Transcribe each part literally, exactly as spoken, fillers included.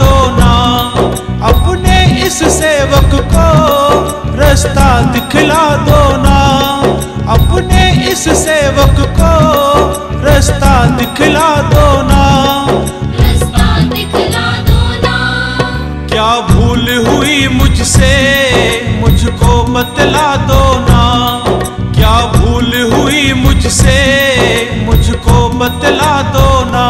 दो ना, अपने इस सेवक को रास्ता दिखला दो ना, अपने इस सेवक को रास्ता दिखला दो ना, रास्ता दिखला दो ना। क्या भूल हुई मुझसे मुझको बतला दो ना, क्या भूल हुई मुझसे मुझको बतला दो ना।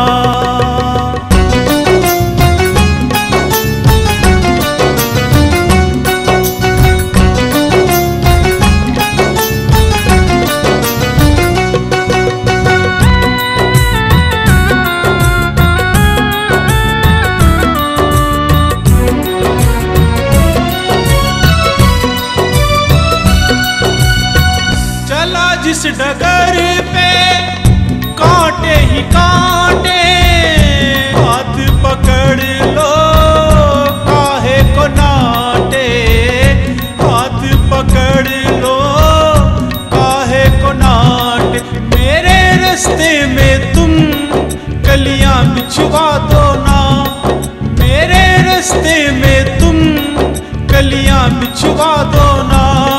जिस डगर पे कांटे ही कांटे, हाथ पकड़ लो काहे को नाटे, हाथ पकड़ लो काहे को नाटे। मेरे रास्ते में तुम कलियां बिछवा दो ना, मेरे रास्ते में तुम कलियां बिछवा दो ना,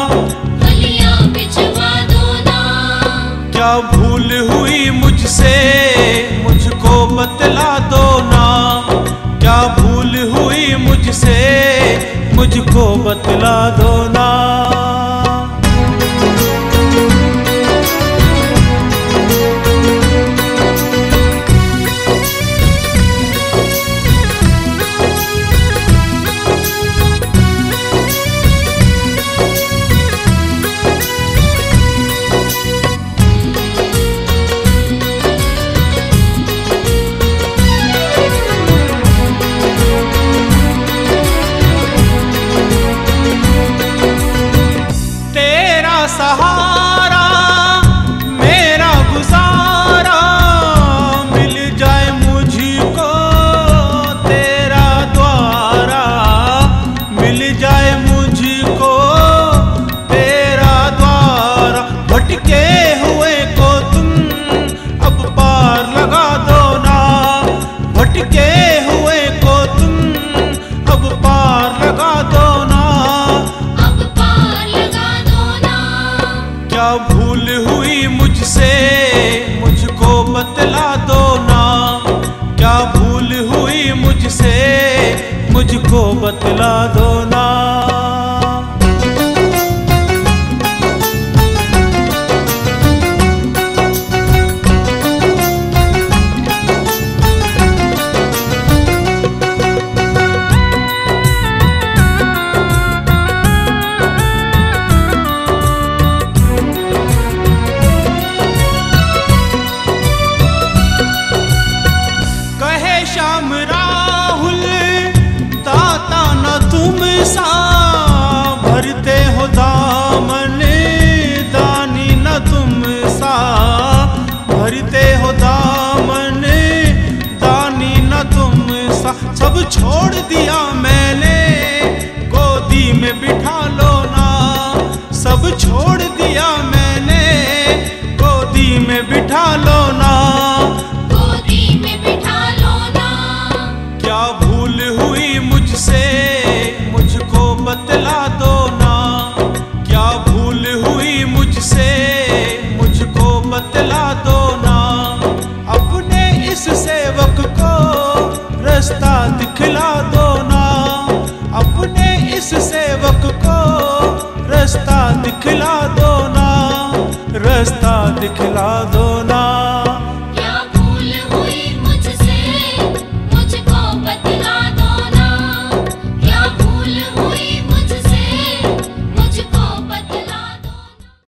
क्या भूल हुई मुझसे मुझको बतला दो ना, क्या भूल हुई मुझसे मुझको बतला दो ना। सहारा मेरा गुजारा मिल जाए मुझको तेरा द्वारा, मिल जाए मुझको तेरा द्वारा। भटके हुए को तुम अब पार लगा दो ना, भटके हुए को तुम अब पार लगा दो ना, क्या भूल हुई मुझसे मुझको बतला दो ना, क्या भूल हुई मुझसे मुझको बतला दो ना। श्याम राहुल दाता न तुम सा, भरते हो दामन दानी न तुम सा, भरते हो दामन दानी न तुम सा। सब छोड़ दिया मैंने गोदी में बिठा लो ना, सब छोड़ दिया मैंने गोदी में बिठा लो ना, क्या भूल हुई मुझसे मुझको बतला दो ना, क्या भूल हुई मुझसे मुझको बतला दो ना, अपने इस सेवक को रास्ता दिखला दो ना, अपने इस सेवक को रास्ता दिखला दो ना, रास्ता दिखला दो ना।